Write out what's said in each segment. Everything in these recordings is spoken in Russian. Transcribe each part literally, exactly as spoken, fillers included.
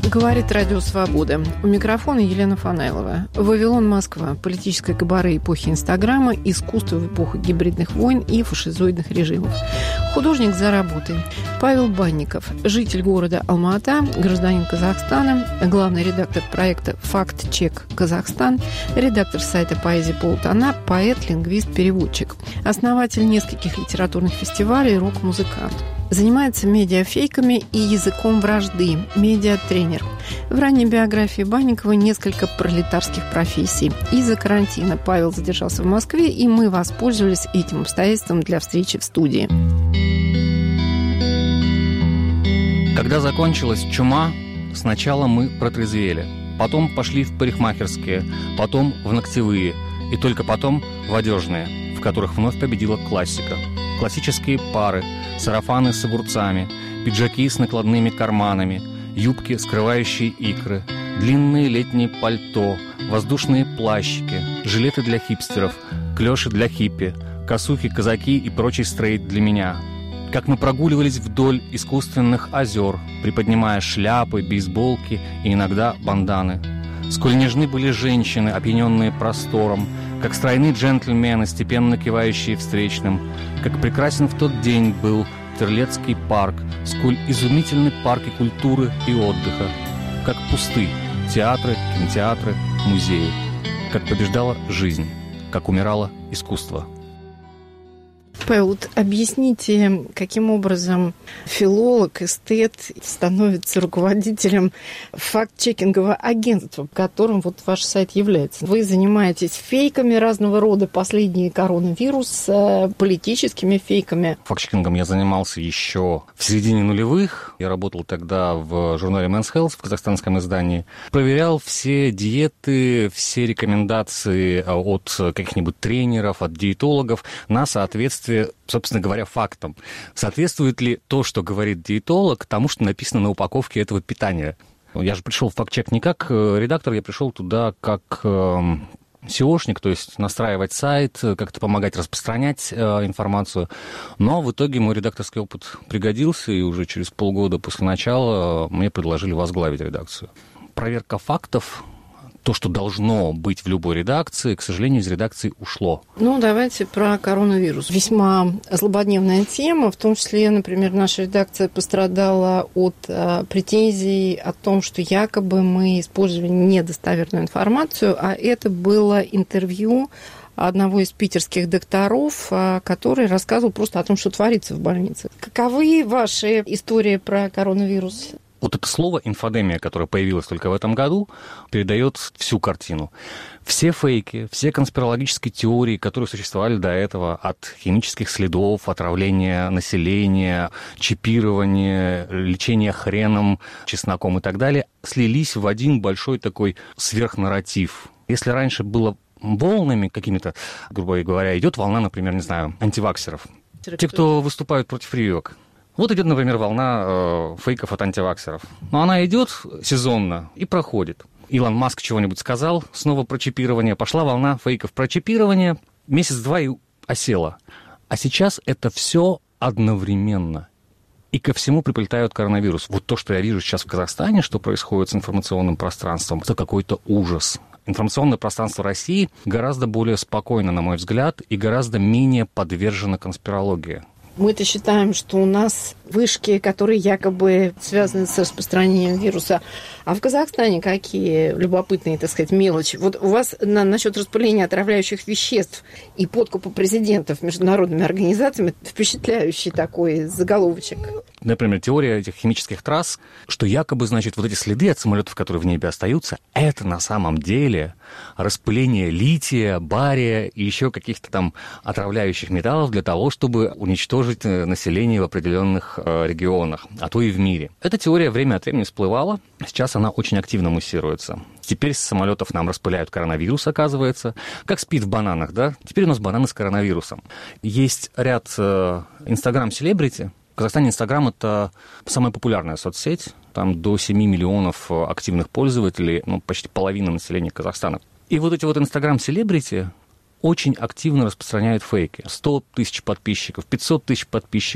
Говорит Радио Свобода. У микрофона Елена Фанайлова. Вавилон, Москва. Политическое кабаре эпохи Инстаграма, искусство в эпоху гибридных войн и фашизоидных режимов. Художник за работой. Павел Банников. Житель города Алма-Ата, гражданин Казахстана, главный редактор проекта «Факт-чек Казахстан», редактор сайта «Поэзия полутона», поэт, лингвист, переводчик. Основатель нескольких литературных фестивалей, рок-музыкант. Занимается медиафейками и языком вражды, медиатренер. В ранней биографии Банникова несколько пролетарских профессий. Из-за карантина Павел задержался в Москве, и мы воспользовались этим обстоятельством для встречи в студии. Когда закончилась чума, сначала мы протрезвели, потом пошли в парикмахерские, потом в ногтевые, и только потом в одежные, в которых вновь победила классика. Классические пары, сарафаны с огурцами, пиджаки с накладными карманами, юбки, скрывающие икры, длинные летние пальто, воздушные плащики, жилеты для хипстеров, клёши для хиппи, косухи, казаки и прочий стрейт для меня. Как мы прогуливались вдоль искусственных озер, приподнимая шляпы, бейсболки и иногда банданы. Сколь нежны были женщины, опьяненные простором, как стройны джентльмены, степенно кивающие встречным, как прекрасен в тот день был Терлецкий парк, сколь изумительны парки культуры и отдыха, как пусты театры, кинотеатры, музеи, как побеждала жизнь, как умирало искусство. Павел, вот объясните, каким образом филолог, эстет становится руководителем факт-чекингового агентства, которым вот ваш сайт является. Вы занимаетесь фейками разного рода, последний коронавирус, политическими фейками. Факт-чекингом я занимался еще в середине нулевых. Я работал тогда в журнале Men's Health в казахстанском издании. Проверял все диеты, все рекомендации от каких-нибудь тренеров, от диетологов на соответствие, собственно говоря, фактам. Соответствует ли то, что говорит диетолог, тому, что написано на упаковке этого питания? Я же пришел в факт-чек не как редактор, я пришел туда как сеошник, то есть настраивать сайт, как-то помогать распространять информацию. Но в итоге мой редакторский опыт пригодился, и уже через полгода после начала мне предложили возглавить редакцию. Проверка фактов, то, что должно быть в любой редакции, к сожалению, из редакции ушло. Ну, давайте про коронавирус. Весьма злободневная тема, в том числе, например, наша редакция пострадала от а, претензий о том, что якобы мы использовали недостоверную информацию, а это было интервью одного из питерских докторов, который рассказывал просто о том, что творится в больнице. Каковы ваши истории про коронавирус? Вот это слово «инфодемия», которое появилось только в этом году, передает всю картину. Все фейки, все конспирологические теории, которые существовали до этого, от химических следов, отравления населения, чипирования, лечения хреном, чесноком и так далее, слились в один большой такой сверхнарратив. Если раньше было волнами какими-то, грубо говоря, идет волна, например, не знаю, антиваксеров. Те, кто выступают против прививок. Вот идет, например, волна э, фейков от антиваксеров. Но она идет сезонно и проходит. Илон Маск чего-нибудь сказал, снова про чипирование. Пошла волна фейков про чипирование. Месяц-два и осела. А сейчас это все одновременно. И ко всему приплетают коронавирус. Вот то, что я вижу сейчас в Казахстане, что происходит с информационным пространством, это какой-то ужас. Информационное пространство России гораздо более спокойно, на мой взгляд, и гораздо менее подвержено конспирологии. Мы-то считаем, что у нас вышки, которые якобы связаны с распространением вируса. А в Казахстане какие любопытные, так сказать, мелочи? Вот у вас на, насчет распыления отравляющих веществ и подкупа президентов международными организациями впечатляющий такой заголовочек. Например, теория этих химических трасс, что якобы, значит, вот эти следы от самолетов, которые в небе остаются, это на самом деле распыление лития, бария и еще каких-то там отравляющих металлов для того, чтобы уничтожить население в определенных регионах, а то и в мире. Эта теория время от времени всплывала, сейчас она очень активно муссируется. Теперь с самолетов нам распыляют коронавирус, оказывается, как спид в бананах, да? Теперь у нас бананы с коронавирусом. Есть ряд инстаграм-селебрити. В Казахстане Инстаграм — это самая популярная соцсеть, там до семь миллионов активных пользователей, ну, почти половина населения Казахстана. И вот эти вот инстаграм-селебрити очень активно распространяют фейки. сто тысяч подписчиков, пятьсот тысяч подписчиков.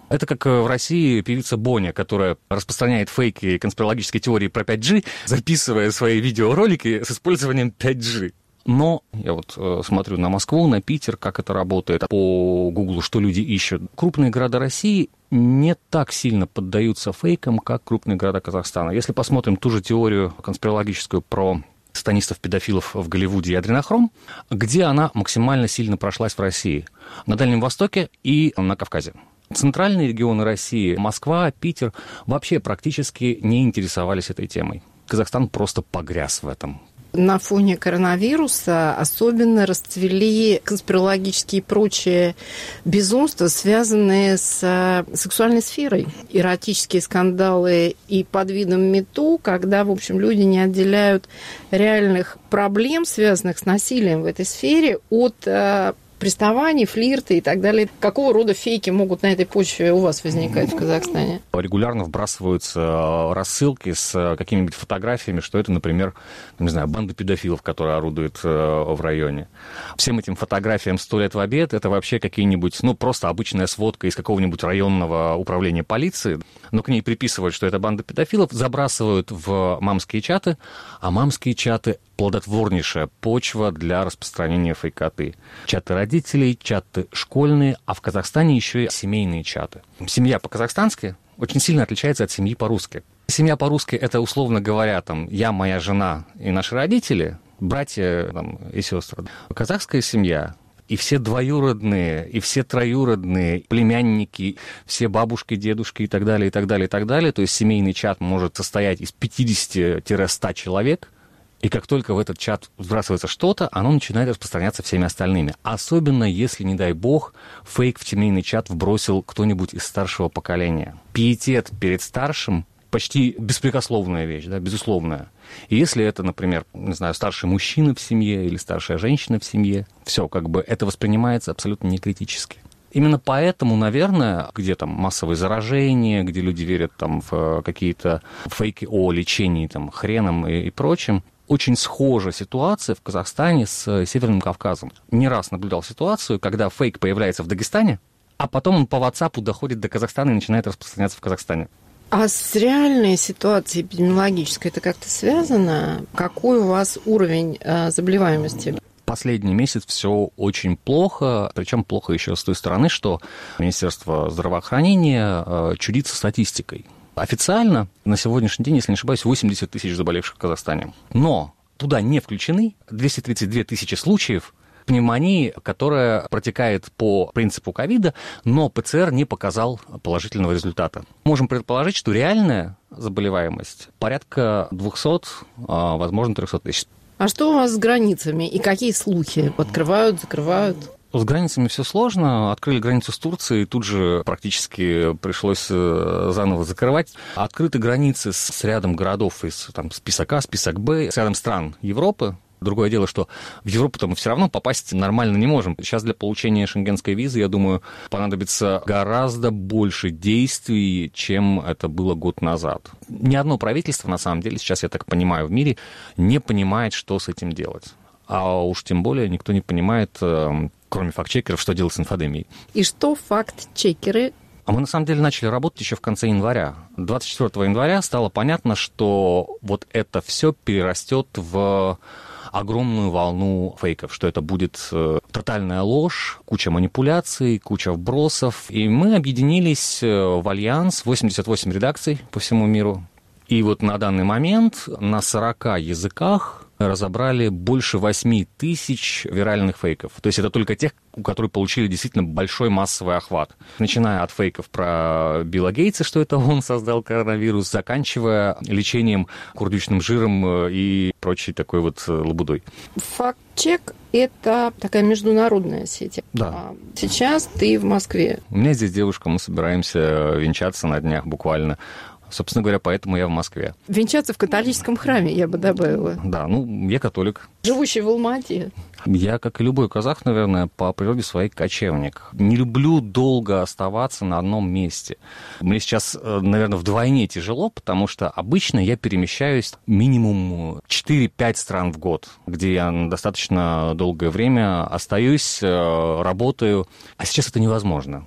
Это как в России певица Боня, которая распространяет фейки и конспирологические теории про пять джи, записывая свои видеоролики с использованием пять джи. Но я вот э, смотрю на Москву, на Питер, как это работает, по Гуглу, что люди ищут. Крупные города России не так сильно поддаются фейкам, как крупные города Казахстана. Если посмотрим ту же теорию конспирологическую про сатанистов-педофилов в Голливуде и адренохром, где она максимально сильно прошлась в России? На Дальнем Востоке и на Кавказе. Центральные регионы России, Москва, Питер, вообще практически не интересовались этой темой. Казахстан просто погряз в этом. На фоне коронавируса особенно расцвели конспирологические и прочие безумства, связанные с сексуальной сферой. Эротические скандалы и под видом мету, когда, в общем, люди не отделяют реальных проблем, связанных с насилием в этой сфере, от приставаний, флирты и так далее. Какого рода фейки могут на этой почве у вас возникать в Казахстане? Регулярно вбрасываются рассылки с какими-нибудь фотографиями, что это, например, не знаю, банда педофилов, которая орудует в районе. Всем этим фотографиям сто лет в обед, это вообще какие-нибудь, ну, просто обычная сводка из какого-нибудь районного управления полиции, но к ней приписывают, что это банда педофилов, забрасывают в мамские чаты, а мамские чаты плодотворнейшая почва для распространения фейкоты. Чаты родителей, чаты школьные, а в Казахстане еще и семейные чаты. Семья по-казахстански очень сильно отличается от семьи по-русски. Семья по-русски — это, условно говоря, там, я, моя жена и наши родители, братья там, и сестры. Казахская семья — и все двоюродные, и все троюродные, племянники, все бабушки, дедушки и так далее, и так далее, и так далее. То есть семейный чат может состоять из пятидесяти-ста человек, и как только в этот чат вбрасывается что-то, оно начинает распространяться всеми остальными. Особенно, если, не дай бог, фейк в семейный чат вбросил кто-нибудь из старшего поколения. Пиетет перед старшим — почти беспрекословная вещь, да, безусловная. И если это, например, не знаю, старший мужчина в семье или старшая женщина в семье, все, как бы это воспринимается абсолютно некритически. Именно поэтому, наверное, где там массовые заражения, где люди верят там в какие-то фейки о лечении там хреном и, и прочим, очень схожа ситуация в Казахстане с Северным Кавказом. Не раз наблюдал ситуацию, когда фейк появляется в Дагестане, а потом он по WhatsApp доходит до Казахстана и начинает распространяться в Казахстане. А с реальной ситуацией эпидемиологической это как-то связано? Какой у вас уровень э, заболеваемости? Последний месяц все очень плохо, причем плохо еще с той стороны, что Министерство здравоохранения э, чудится статистикой. Официально на сегодняшний день, если не ошибаюсь, восемьдесят тысяч заболевших в Казахстане. Но туда не включены двести тридцать две тысячи случаев пневмонии, которая протекает по принципу ковида, но ПЦР не показал положительного результата. Можем предположить, что реальная заболеваемость порядка двести, возможно, триста тысяч. А что у вас с границами и какие слухи? Открывают, закрывают? С границами все сложно. Открыли границу с Турцией, тут же практически пришлось заново закрывать. Открыты границы с рядом городов из там, список А, список Б, с рядом стран Европы. Другое дело, что в Европу-то мы все равно попасть нормально не можем. Сейчас для получения шенгенской визы, я думаю, понадобится гораздо больше действий, чем это было год назад. Ни одно правительство, на самом деле, сейчас, я так понимаю, в мире не понимает, что с этим делать. А уж тем более никто не понимает, кроме факт-чекеров, что делать с инфодемией. И что факт-чекеры? А мы, на самом деле, начали работать еще в конце января. двадцать четвёртого января стало понятно, что вот это все перерастет в огромную волну фейков, что это будет тотальная ложь, куча манипуляций, куча вбросов. И мы объединились в альянс, восемьдесят восемь редакций по всему миру. И вот на данный момент на сорока языках разобрали больше восемь тысяч виральных фейков. То есть это только тех, которые получили действительно большой массовый охват. Начиная от фейков про Билла Гейтса, что это он создал коронавирус, заканчивая лечением курдючным жиром и прочей такой вот лабудой. Факт-чек – это такая международная сеть. Да. Сейчас ты в Москве. У меня здесь девушка, мы собираемся венчаться на днях буквально. Собственно говоря, поэтому я в Москве. Венчаться в католическом храме, я бы добавила. Да, ну, я католик. Живущий в Алмате. Я, как и любой казах, наверное, по природе своей кочевник. Не люблю долго оставаться на одном месте. Мне сейчас, наверное, вдвойне тяжело, потому что обычно я перемещаюсь минимум четыре-пять стран в год, где я достаточно долгое время остаюсь, работаю. А сейчас это невозможно.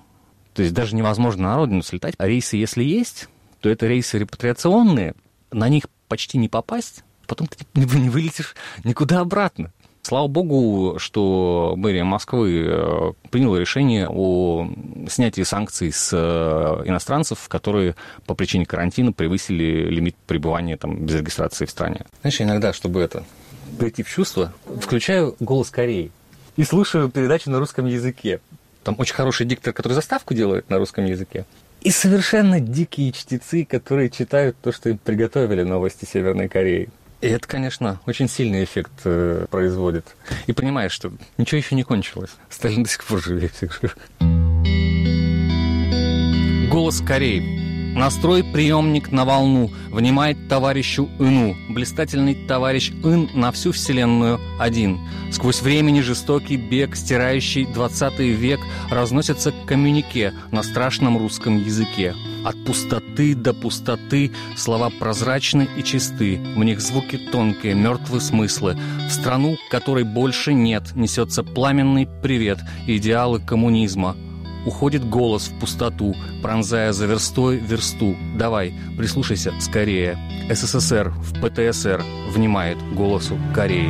То есть даже невозможно на родину слетать. А рейсы, если есть, то это рейсы репатриационные, на них почти не попасть, потом ты не вылетишь никуда обратно. Слава богу, что мэрия Москвы приняла решение о снятии санкций с иностранцев, которые по причине карантина превысили лимит пребывания там, без регистрации в стране. Знаешь, иногда, чтобы это прийти в чувство, включаю «Голос Кореи» и слушаю передачу на русском языке. Там очень хороший диктор, который заставку делает на русском языке. И совершенно дикие чтецы, которые читают то, что им приготовили новости Северной Кореи. И это, конечно, очень сильный эффект э, производит. И понимаешь, что ничего еще не кончилось. Сталин до сих пор живет. Голос Кореи. Настрой приемник на волну. Внимает товарищу Ыну. Блистательный товарищ Ын на всю вселенную один. Сквозь времени жестокий бег, стирающий двадцатый век, разносится коммюнике на страшном русском языке. От пустоты до пустоты слова прозрачны и чисты. В них звуки тонкие, мертвые смыслы. В страну, которой больше нет, несется пламенный привет, идеалы коммунизма. Уходит голос в пустоту, пронзая за верстой версту. Давай, прислушайся скорее. СССР в ПТСР внимает голосу Кореи.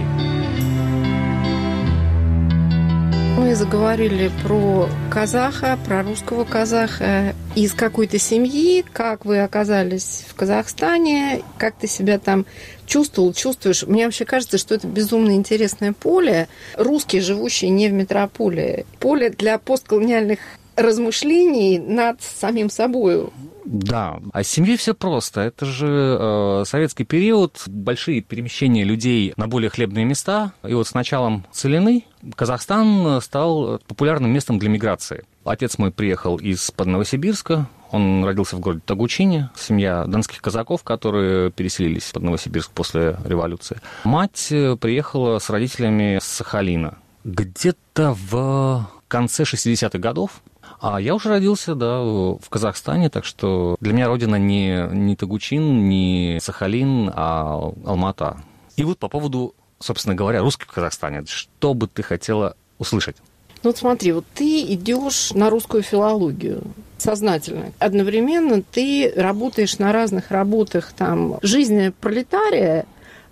Мы заговорили про казаха, про русского казаха из какой-то семьи. Как вы оказались в Казахстане? Как ты себя там чувствовал, чувствуешь? Мне вообще кажется, что это безумно интересное поле. Русские, живущие не в метрополии. Поле для постколониальных размышлений над самим собой. Да, а с семьей все просто. Это же э, советский период, большие перемещения людей на более хлебные места. И вот с началом целины Казахстан стал популярным местом для миграции. Отец мой приехал из-под Новосибирска. Он родился в городе Тогучине. Семья донских казаков, которые переселились под Новосибирск после революции. Мать приехала с родителями с Сахалина. Где-то в конце шестидесятых годов. А я уже родился, да, в Казахстане, так что для меня родина не, не Тогучин, не Сахалин, а Алмата. И вот по поводу, собственно говоря, русских в Казахстане, что бы ты хотела услышать? Ну вот смотри, вот ты идешь на русскую филологию сознательно. Одновременно ты работаешь на разных работах, там, жизнь пролетария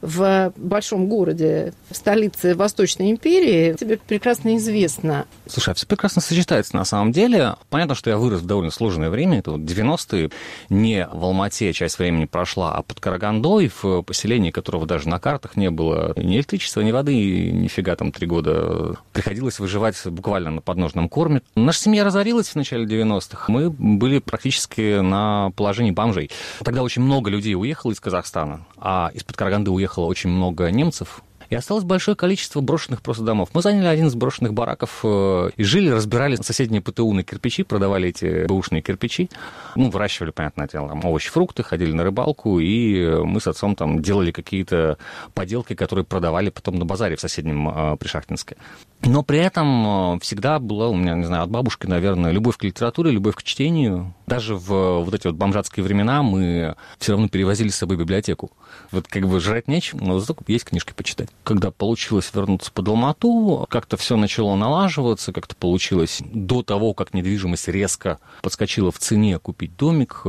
в большом городе, в столице Восточной империи, тебе прекрасно известно. Слушай, а все прекрасно сочетается на самом деле. Понятно, что я вырос в довольно сложное время, это вот девяностые, не в Алмате часть времени прошла, а под Карагандой, в поселении, которого даже на картах не было ни электричества, ни воды, нифига там три года. Приходилось выживать буквально на подножном корме. Наша семья разорилась в начале девяностых, мы были практически на положении бомжей. Тогда очень много людей уехало из Казахстана, а из-под Караганды уехало очень много немцев, и осталось большое количество брошенных просто домов. Мы заняли один из брошенных бараков и жили, разбирали соседние ПТУ на кирпичи, продавали эти бэушные кирпичи. Ну, выращивали, понятное дело, там овощи, фрукты, ходили на рыбалку, и мы с отцом там делали какие-то поделки, которые продавали потом на базаре в соседнем Пришахтинске. Но при этом всегда была у меня, не знаю, от бабушки, наверное, любовь к литературе, любовь к чтению. Даже в вот эти вот бомжатские времена мы все равно перевозили с собой библиотеку. Вот как бы жрать нечем, но зато есть книжки почитать. Когда получилось вернуться под Алмату, как-то все начало налаживаться, как-то получилось до того, как недвижимость резко подскочила в цене, купить домик.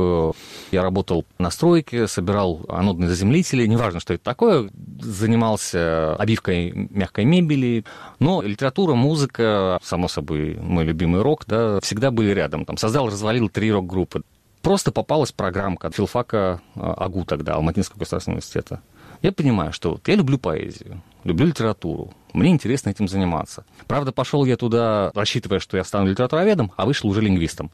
Я работал на стройке, собирал анодные заземлители, неважно, что это такое, занимался обивкой мягкой мебели, но литература, музыка, само собой, мой любимый рок, да, всегда были рядом. Там создал, развалил три рок-группы. Просто попалась программка от филфака АГУ тогда, Алматинского государственного университета. Я понимаю, что вот я люблю поэзию, люблю литературу, мне интересно этим заниматься. Правда, пошел я туда, рассчитывая, что я стану литературоведом, а вышел уже лингвистом.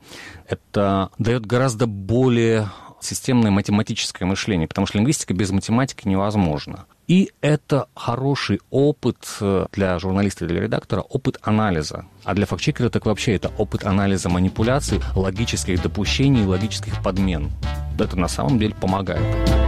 Это дает гораздо более системное математическое мышление, потому что лингвистика без математики невозможна. И это хороший опыт для журналиста и для редактора, опыт анализа. А для фактчекера так вообще это опыт анализа манипуляций, логических допущений, логических подмен. Это на самом деле помогает.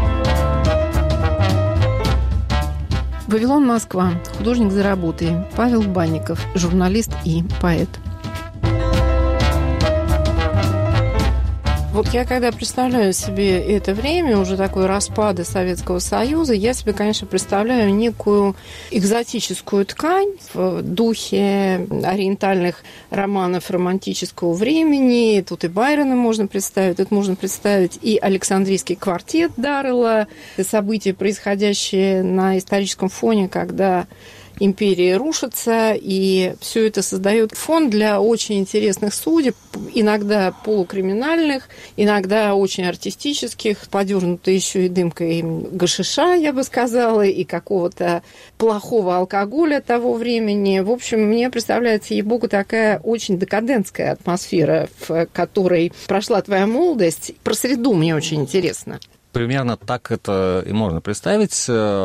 «Вавилон, Москва». Художник за работой. Павел Банников, журналист и поэт. Вот я когда представляю себе это время, уже такое распада Советского Союза, я себе, конечно, представляю некую экзотическую ткань в духе ориентальных романов романтического времени. Тут и Байрона можно представить, тут можно представить и Александрийский квартет Даррелла, события, происходящие на историческом фоне, когда империя рушится, и все это создает фон для очень интересных судеб, иногда полукриминальных, иногда очень артистических, подернутой еще и дымкой гашиша, я бы сказала, и какого-то плохого алкоголя того времени. В общем, мне представляется, ей-богу, такая очень декадентская атмосфера, в которой прошла твоя молодость. Про среду мне очень интересно. Примерно так это и можно представить,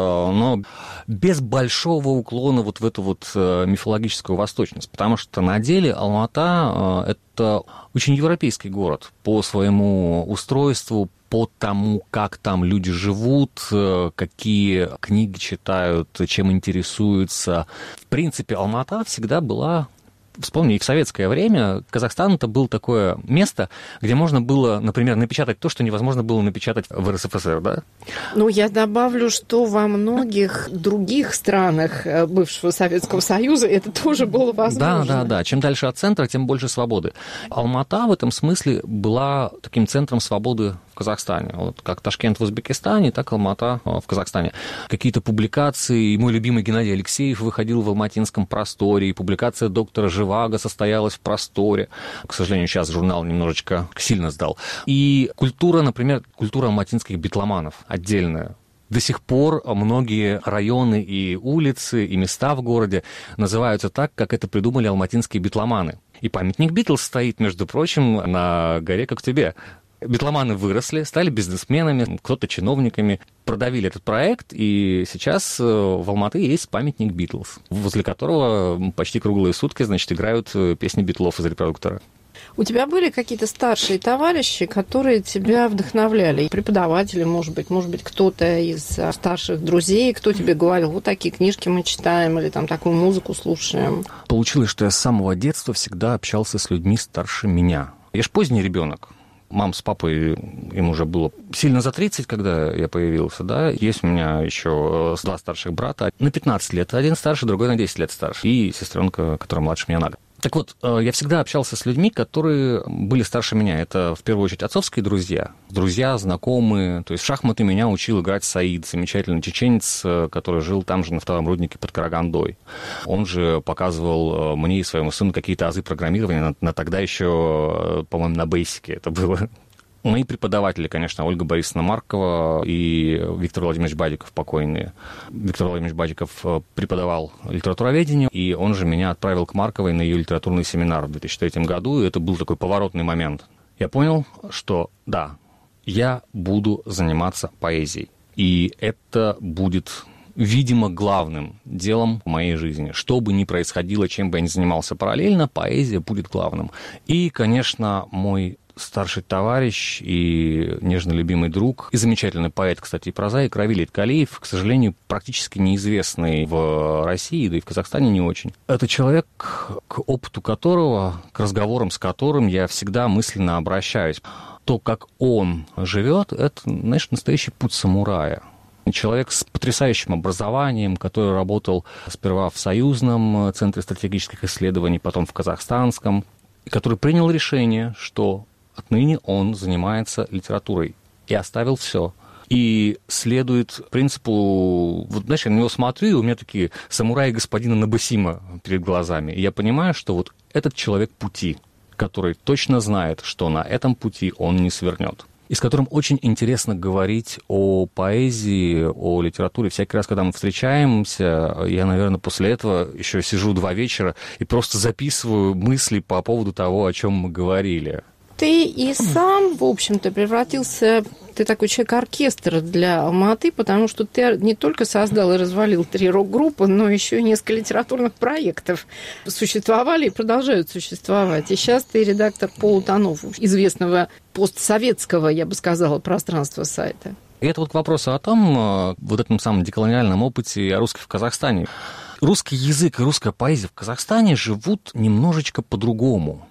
но без большого уклона вот в эту вот мифологическую восточность, потому что на деле Алма-Ата – это очень европейский город по своему устройству, по тому, как там люди живут, какие книги читают, чем интересуются. В принципе, Алма-Ата всегда была... Вспомни, и в советское время Казахстан это было такое место, где можно было, например, напечатать то, что невозможно было напечатать в эр эс эф эс эр, да? Ну, я добавлю, что во многих других странах бывшего Советского Союза это тоже было возможно. Да, да, да. Чем дальше от центра, тем больше свободы. Алма-Ата в этом смысле была таким центром свободы в Казахстане. Вот как Ташкент в Узбекистане, так Алма-Ата в Казахстане. Какие-то публикации. Мой любимый Геннадий Алексеев выходил в алматинском просторе. И публикация доктора Живаго состоялась в просторе. К сожалению, сейчас журнал немножечко сильно сдал. И культура, например, культура алматинских битломанов отдельная. До сих пор многие районы и улицы, и места в городе называются так, как это придумали алматинские битломаны. И памятник Битлз стоит, между прочим, на горе Коктебе. Битломаны выросли, стали бизнесменами, кто-то чиновниками, продавили этот проект, и сейчас в Алматы есть памятник Битлз, возле которого почти круглые сутки, значит, играют песни Битлов из репродуктора. У тебя были какие-то старшие товарищи, которые тебя вдохновляли? Преподаватели, может быть, может быть, кто-то из старших друзей, кто тебе говорил, вот такие книжки мы читаем, или там такую музыку слушаем? Получилось, что я с самого детства всегда общался с людьми старше меня. Я ж поздний ребенок. Мам с папой, им уже было сильно за тридцать, когда я появился, да. Есть у меня еще два старших брата, на пятнадцать лет, один старше, другой на десять лет старше, и сестренка, которая младше меня на год. Так вот, я всегда общался с людьми, которые были старше меня. Это, в первую очередь, отцовские друзья. Друзья, знакомые. То есть в шахматы меня учил играть Саид, замечательный чеченец, который жил там же на втором руднике под Карагандой. Он же показывал мне и своему сыну какие-то азы программирования на, на тогда еще, по-моему, на бейсике это было. Мои преподаватели, конечно, Ольга Борисовна Маркова и Виктор Владимирович Бадиков, покойные. Виктор Владимирович Бадиков преподавал литературоведение, и он же меня отправил к Марковой на ее литературный семинар в две тысячи третьем году, и это был такой поворотный момент. Я понял, что да, я буду заниматься поэзией, и это будет, видимо, главным делом в моей жизни. Что бы ни происходило, чем бы я ни занимался параллельно, поэзия будет главным. И, конечно, мой старший товарищ и нежно любимый друг, и замечательный поэт, кстати, и прозаик Равиль Иткалиев, к сожалению, практически неизвестный в России, да и в Казахстане не очень. Это человек, к опыту которого, к разговорам с которым я всегда мысленно обращаюсь. То, как он живет, это, знаешь, настоящий путь самурая. Человек с потрясающим образованием, который работал сперва в Союзном центре стратегических исследований, потом в Казахстанском, и который принял решение, что отныне он занимается литературой и оставил все. И следует принципу... Вот, знаешь, я на него смотрю, и у меня такие самураи господина Набасима перед глазами. И я понимаю, что вот этот человек пути, который точно знает, что на этом пути он не свернет. И с которым очень интересно говорить о поэзии, о литературе. Всякий раз, когда мы встречаемся, я, наверное, после этого еще сижу два вечера и просто записываю мысли по поводу того, о чем мы говорили. Ты и сам, в общем-то, превратился... Ты такой человек-оркестр для Алма-Аты, потому что ты не только создал и развалил три рок-группы, но еще и несколько литературных проектов существовали и продолжают существовать. И сейчас ты редактор полутонов, известного постсоветского, я бы сказала, пространства сайта. И это вот к вопросу о том, вот этом самом деколониальном опыте о русских в Казахстане. Русский язык и русская поэзия в Казахстане живут немножечко по-другому.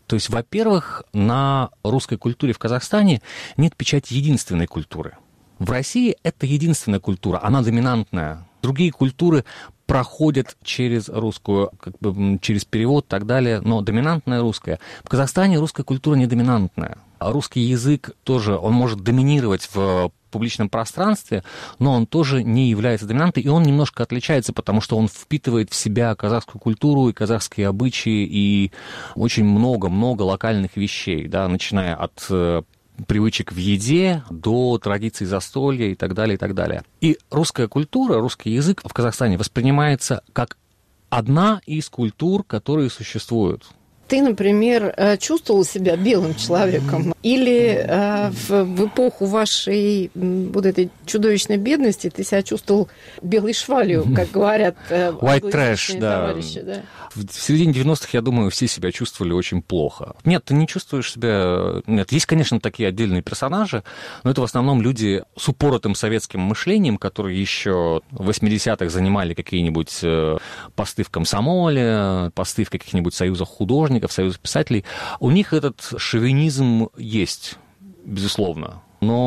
То есть, во-первых, на русской культуре в Казахстане нет печати единственной культуры. В России это единственная культура, она доминантная. Другие культуры проходят через русскую, как бы, через перевод и так далее, но доминантная русская. В Казахстане русская культура не доминантная. Русский язык тоже, он может доминировать в публичном пространстве, но он тоже не является доминантой, и он немножко отличается, потому что он впитывает в себя казахскую культуру и казахские обычаи, и очень много-много локальных вещей, да, начиная от привычек в еде до традиций застолья и так далее, и так далее. И русская культура, русский язык в Казахстане воспринимается как одна из культур, которые существуют. Ты, например, чувствовал себя белым человеком? Или э, в, в эпоху вашей вот этой чудовищной бедности ты себя чувствовал белой швалью, как говорят э, White trash, да. товарищи? Да. В середине девяностых, я думаю, все себя чувствовали очень плохо. Нет, ты не чувствуешь себя... Нет, есть, конечно, такие отдельные персонажи, но это в основном люди с упоротым советским мышлением, которые еще в восьмидесятых занимали какие-нибудь посты в комсомоле, посты в каких-нибудь союзах художников, союзах писателей. У них этот шовинизм есть, безусловно.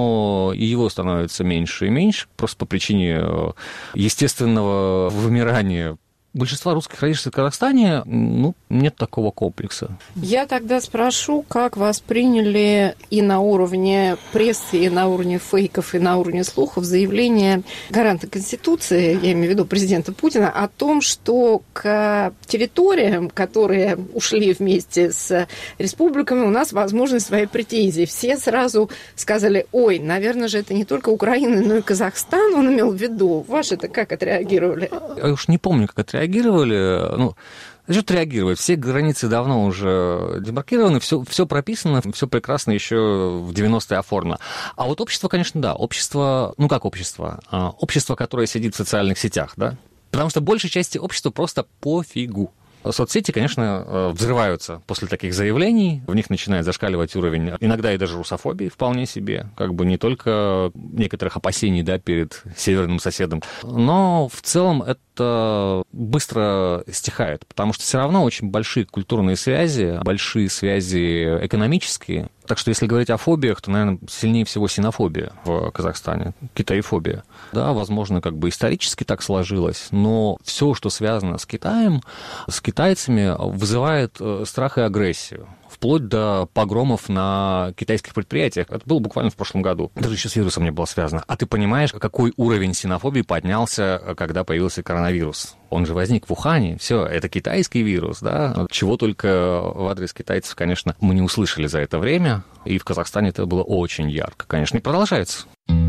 Но его становится меньше и меньше, просто по причине естественного вымирания. Большинства русских родившихся в Казахстане, ну, нет такого комплекса. Я тогда спрошу, как восприняли и на уровне прессы, и на уровне фейков, и на уровне слухов заявление гаранта Конституции, я имею в виду президента Путина, о том, что к территориям, которые ушли вместе с республиками, у нас возможны свои претензии. Все сразу сказали: ой, наверное же, это не только Украина, но и Казахстан, он имел в виду. Ваши-то как отреагировали? Я уж не помню, как отреагировали. Реагировали, ну, значит, реагировать. Все границы давно уже демаркированы, все, все прописано, все прекрасно еще в девяностые оформлено. А вот общество, конечно, да, общество, ну как общество? Общество, которое сидит в социальных сетях, да? Потому что большей части общества просто пофигу. Соцсети, конечно, взрываются после таких заявлений, в них начинает зашкаливать уровень, иногда и даже русофобии вполне себе, как бы не только некоторых опасений, да, перед северным соседом, но в целом это быстро стихает, потому что все равно очень большие культурные связи, большие связи экономические. Так что если говорить о фобиях, то, наверное, сильнее всего синофобия в Казахстане, китаефобия. Да, возможно, как бы исторически так сложилось, но все, что связано с Китаем, с китайцами, вызывает страх и агрессию. Вплоть до погромов на китайских предприятиях. Это было буквально в прошлом году. Даже еще с вирусом не было связано. А ты понимаешь, какой уровень синофобии поднялся, когда появился коронавирус? Он же возник в Ухане. Все, это китайский вирус, да? Чего только в адрес китайцев, конечно, мы не услышали за это время. И в Казахстане это было очень ярко, конечно, и продолжается.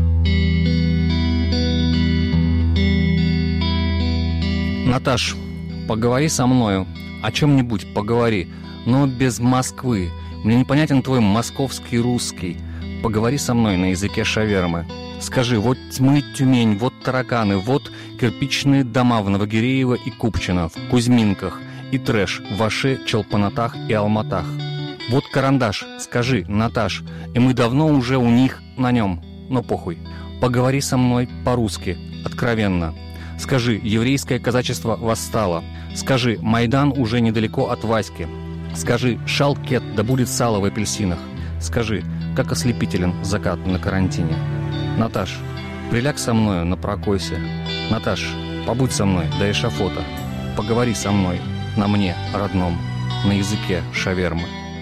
Наташ, поговори со мною. О чем-нибудь поговори. Но без Москвы. Мне непонятен твой московский русский. Поговори со мной на языке шавермы. Скажи, вот тьмы Тюмень, вот тараканы, вот кирпичные дома в Новогиреево и Купчино, в Кузьминках, и трэш в Аше, Чолпанатах и Алматах. Вот карандаш, скажи, Наташ, и мы давно уже у них на нем, но похуй. Поговори со мной по-русски, откровенно. Скажи, еврейское казачество восстало. Скажи, Майдан уже недалеко от Васьки. Скажи, шалкет, да будет сало в апельсинах. Скажи, как ослепителен закат на карантине. Наташ, приляг со мною, напрокойся. Наташ, побудь со мной до эшафота. Поговори со мной на мне, родном, на языке шавермы.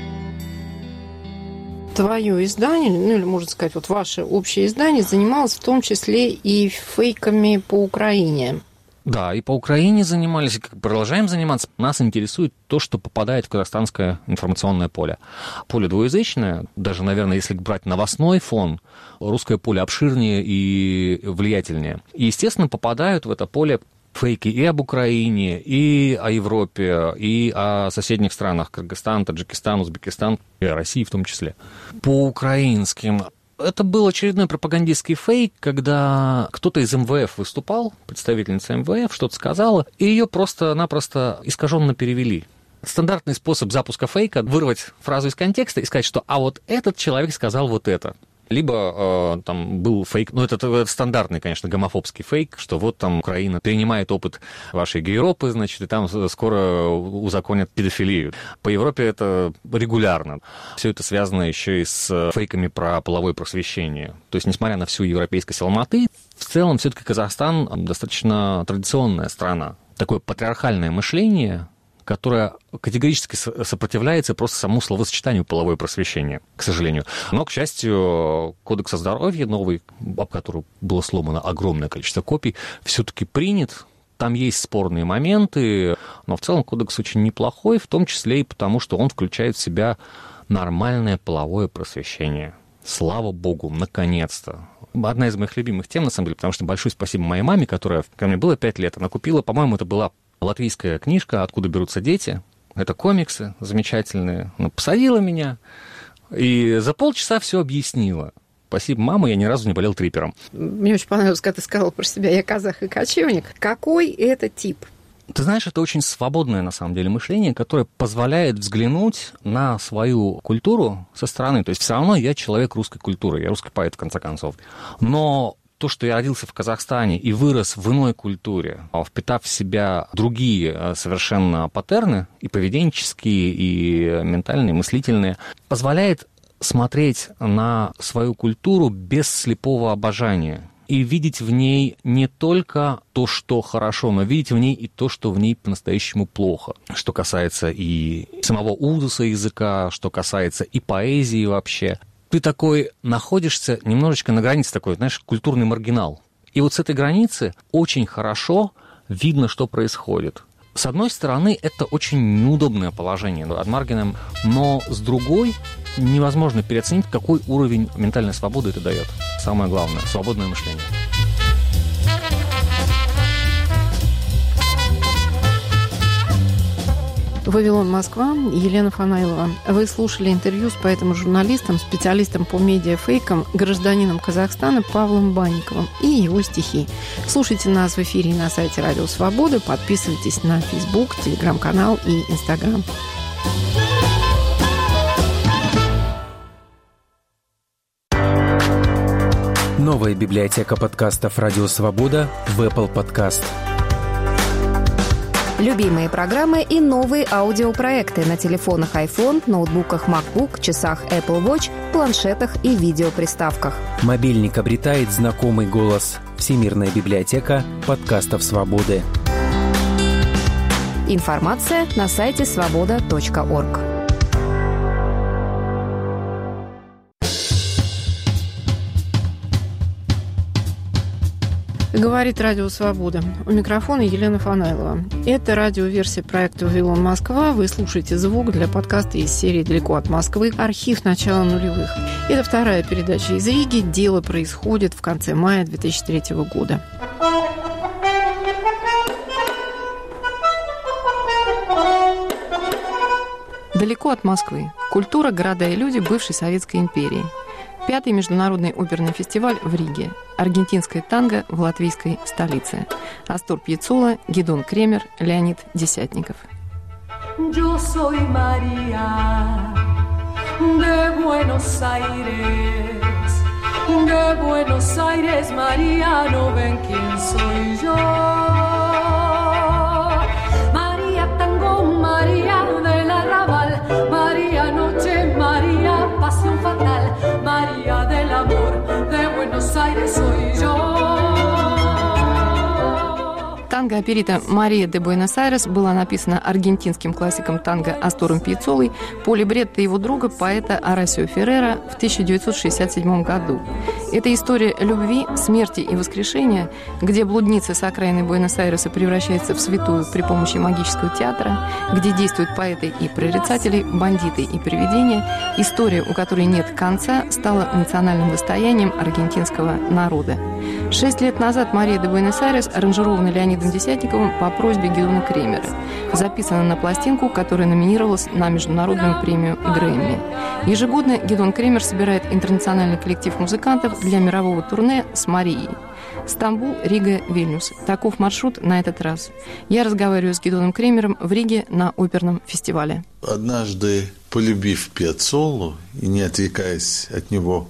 Твое издание, ну или, можно сказать, вот ваше общее издание занималось в том числе и фейками по Украине. Да, и по Украине занимались, и продолжаем заниматься. Нас интересует то, что попадает в казахстанское информационное поле. Поле двуязычное, даже, наверное, если брать новостной фон, русское поле обширнее и влиятельнее. И, естественно, попадают в это поле фейки и об Украине, и о Европе, и о соседних странах, Кыргызстан, Таджикистан, Узбекистан, и о России в том числе. По украинским... Это был очередной пропагандистский фейк, когда кто-то из эм вэ эф выступал, представительница эм вэ эф что-то сказала, и ее просто-напросто искаженно перевели. Стандартный способ запуска фейка — вырвать фразу из контекста и сказать, что «а вот этот человек сказал вот это». Либо э, там был фейк, ну это, это стандартный, конечно, гомофобский фейк, что вот там Украина перенимает опыт вашей гей-Европы, значит, и там скоро узаконят педофилию. По Европе это регулярно. Все это связано еще и с фейками про половое просвещение. То есть, несмотря на всю европейскость Алматы, в целом все-таки Казахстан достаточно традиционная страна. Такое патриархальное мышление, которое категорически сопротивляется просто самому словосочетанию половое просвещение, к сожалению. Но, к счастью, Кодекс о здоровье новый, об котором было сломано огромное количество копий, все-таки принят. Там есть спорные моменты, но в целом кодекс очень неплохой, в том числе и потому, что он включает в себя нормальное половое просвещение. Слава богу, наконец-то. Одна из моих любимых тем, на самом деле, потому что большое спасибо моей маме, которая, ко мне было пять лет, она купила, по-моему, это была латвийская книжка «Откуда берутся дети». Это комиксы замечательные. Она посадила меня и за полчаса все объяснила. Спасибо, мама, я ни разу не болел трипером. Мне очень понравилось, когда ты сказала про себя «я казах и кочевник». Какой это тип? Ты знаешь, это очень свободное, на самом деле, мышление, которое позволяет взглянуть на свою культуру со стороны. То есть все равно я человек русской культуры, я русский поэт, в конце концов. Но то, что я родился в Казахстане и вырос в иной культуре, впитав в себя другие совершенно паттерны, и поведенческие, и ментальные, и мыслительные, позволяет смотреть на свою культуру без слепого обожания. И видеть в ней не только то, что хорошо, но видеть в ней и то, что в ней по-настоящему плохо. Что касается и самого узуса языка, что касается и поэзии вообще. Ты такой находишься немножечко на границе, такой, знаешь, культурный маргинал. И вот с этой границы очень хорошо видно, что происходит. С одной стороны, это очень неудобное положение ad marginem, но с другой невозможно переоценить, какой уровень ментальной свободы это дает. Самое главное – свободное мышление. «Вавилон, Москва», Елена Фанайлова. Вы слушали интервью с поэтом-журналистом, специалистом по медиафейкам, гражданином Казахстана Павлом Банниковым и его стихи. Слушайте нас в эфире на сайте Радио Свобода, подписывайтесь на Facebook, Телеграм-канал и Инстаграм. Новая библиотека подкастов «Радио Свобода» в Apple Podcast. Любимые программы и новые аудиопроекты на телефонах iPhone, ноутбуках MacBook, часах Apple Watch, планшетах и видеоприставках. Мобильник обретает знакомый голос. Всемирная библиотека подкастов «Свободы». Информация на сайте свобода точка орг. Говорит Радио Свобода. У микрофона Елена Фанайлова. Это радиоверсия проекта «Вавилон, Москва». Вы слушаете звук для подкаста из серии «Далеко от Москвы. Архив начала нулевых». Это вторая передача из Риги. Дело происходит в конце мая две тысячи третьего года. Далеко от Москвы. Культура, города и люди бывшей Советской империи. Пятый международный оперный фестиваль в Риге. Аргентинское танго в латвийской столице. Астор Пьяццола, Гидон Кремер, Леонид Десятников. Yo soy María de Buenos Aires, de Buenos Aires, María, no ven quién soy yo. María tango, María del arrabal, María noche, María pasión fatal, María del amor, de Buenos Aires soy yo. Танго-оперетта «Мария де Буэнос-Айрес» была написана аргентинским классиком танго Астором Пьяццолой по либретто его друга, поэта Орасио Феррера в тысяча девятьсот шестьдесят седьмом году. Это история любви, смерти и воскрешения, где блудница с окраины Буэнос-Айреса превращается в святую при помощи магического театра, где действуют поэты и прорицатели, бандиты и привидения. История, у которой нет конца, стала национальным достоянием аргентинского народа. Шесть лет назад «Мария де Буэнос-Айрес» аранжирована Леонидом Десятниковым по просьбе Гидона Кремера. Записана на пластинку, которая номинировалась на международную премию Грэмми. Ежегодно Гидон Кремер собирает интернациональный коллектив музыкантов для мирового турне с Марией. Стамбул, Рига, Вильнюс. Таков маршрут на этот раз. Я разговариваю с Гидоном Кремером в Риге на оперном фестивале. Однажды, полюбив Пьяццолу и не отрекаясь от него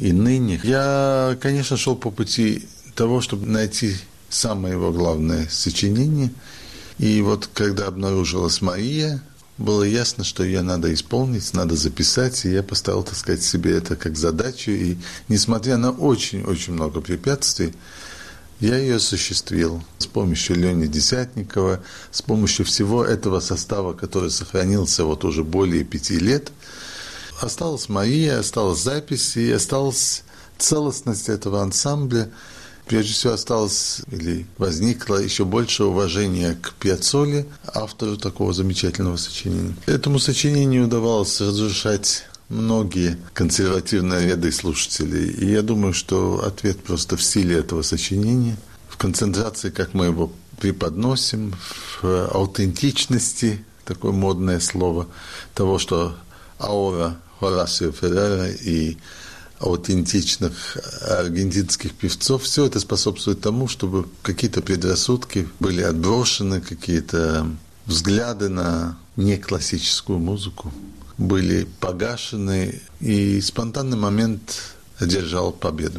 и ныне. Я, конечно, шел по пути того, чтобы найти самое его главное сочинение. И вот когда обнаружилась Мария, было ясно, что ее надо исполнить, надо записать. И я поставил, так сказать, себе это как задачу. И несмотря на очень-очень много препятствий, я ее осуществил с помощью Лени Десятникова, с помощью всего этого состава, который сохранился вот уже более пяти лет. Осталась Мария, осталась запись и осталась целостность этого ансамбля. Прежде всего, осталось или возникло еще больше уважения к Пьяццоле, автору такого замечательного сочинения. Этому сочинению удавалось разрушать многие консервативные ряды слушателей. И я думаю, что ответ просто в силе этого сочинения, в концентрации, как мы его преподносим, в аутентичности, такое модное слово, того, что аура Хорасио Феррера и аутентичных аргентинских певцов, все это способствует тому, чтобы какие-то предрассудки были отброшены, какие-то взгляды на неклассическую музыку были погашены, и спонтанный момент одержал победу.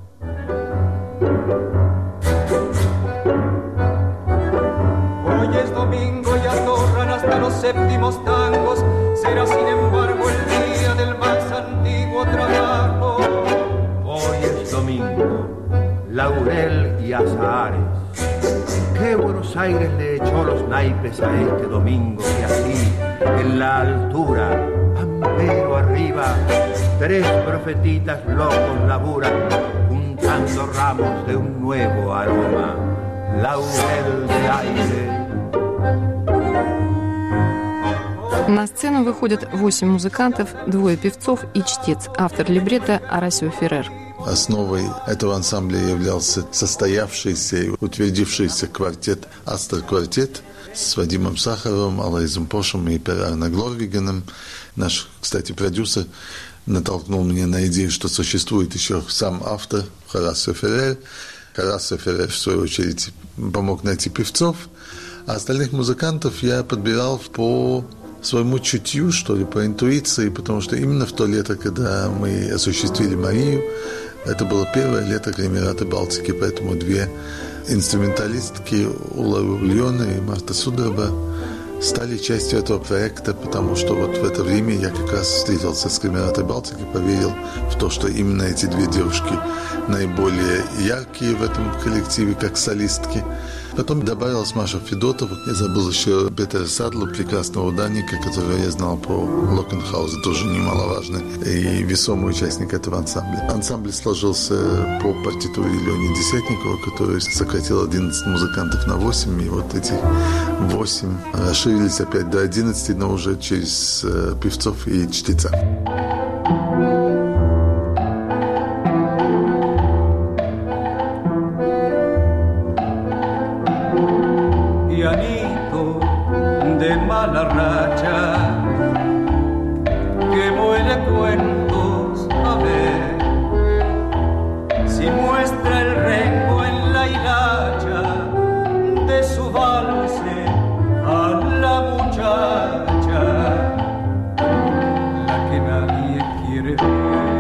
Laurel y azahares. Qué Buenos Aires le echó los naipes a este domingo que así, en la altura, pampero arriba, tres profetitas locos laburan, juntando ramos de un nuevo aroma. Laurel de aire. На сцену выходят восемь музыкантов, двое певцов и чтец, автор либретто Хорасио Феррер. Основой этого ансамбля являлся состоявшийся и утвердившийся квартет «Астер-квартет» с Вадимом Сахаровым, Алоизом Пошем и Пер Арне Глорвиганом. Наш, кстати, продюсер натолкнул меня на идею, что существует еще сам автор Хорасио Феррер. Хорасио Феррер, в свою очередь, помог найти певцов, а остальных музыкантов я подбирал по своему чутью, что ли, по интуиции, потому что именно в то лето, когда мы осуществили Марию, это было первое лето Кремераты Балтики, поэтому две инструменталистки, Ула Ульона и Марта Судраба, стали частью этого проекта, потому что вот в это время я как раз встретился с Кремератой Балтики, поверил в то, что именно эти две девушки наиболее яркие в этом коллективе, как солистки. Потом добавилась Маша Федотова. Я забыл еще Петера Садлу, прекрасного ударника, которого я знал по Локенхаузу, тоже немаловажный и весомый участник этого ансамбля. Ансамбль сложился по партитуре Лени Десятникова, который сократил одиннадцать музыкантов на восемь, и вот эти восемь расширились опять до одиннадцати, но уже через певцов и чтеца. Mala racha que muele cuentos, a ver si muestra el rengo en la hilacha de su valse a la muchacha, la que nadie quiere ver.